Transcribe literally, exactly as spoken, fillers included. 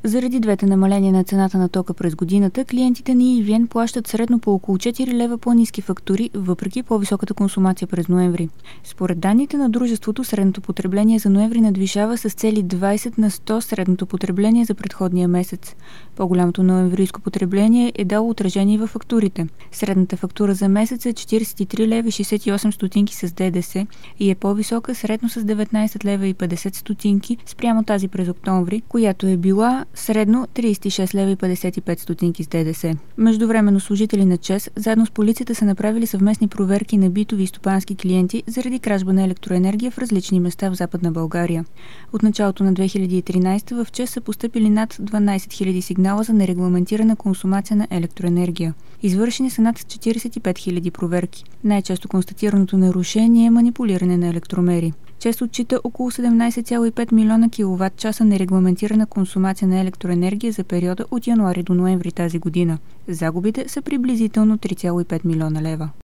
Заради двете намаления на цената на тока през годината, клиентите на и ви ен плащат средно по около четири лева по-ниски фактури, въпреки по-високата консумация през ноември. Според данните на дружеството, средното потребление за ноември надвишава с цели двадесет на сто средното потребление за предходния месец. По-голямото ноемврийско потребление е дало отражение във фактурите. Средната фактура за месец е четиридесет и три лева и шестдесет и осем стотинки с ДДС и е по-висока средно с деветнадесет лева и петдесет стотинки спрямо тази през октомври, която е била средно тридесет и шест лева и петдесет и пет стотинки с ДДС. Междувременно служители на ЧЕЗ заедно с полицията са направили съвместни проверки на битови и стопански клиенти заради кражба на електроенергия в различни места в Западна България. От началото на две хиляди и тринадесета в ЧЕЗ са постъпили над дванадесет хиляди сигнала за нерегламентирана консумация на електроенергия. Извършени са над четиридесет и пет хиляди проверки. Най-често констатираното нарушение е манипулиране на електромери. ЧЕЗ отчита около седемнадесет цяло и пет милиона киловатт-часа нерегламентирана консумация на електроенергия за периода от януари до ноември тази година. Загубите са приблизително три цяло и пет милиона лева.